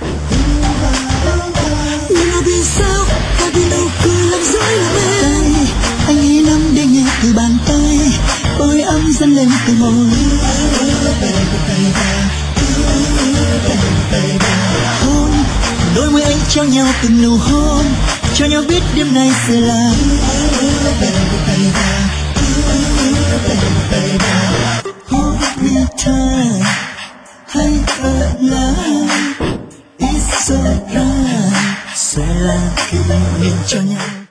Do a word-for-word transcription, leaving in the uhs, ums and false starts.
Nhưng mà vì sao ta vì nụ cười làm dối lòng em? Anh nghĩ lắm để nghe từ bàn tay, ôi ấm dâng lên từ môi. Hôn đôi môi anh trao nhau từng nụ hôn, cho nhau biết đêm nay sẽ là hold me tight, hãy ở lại, it's alright, sẽ là kỷ niệm cho nhau.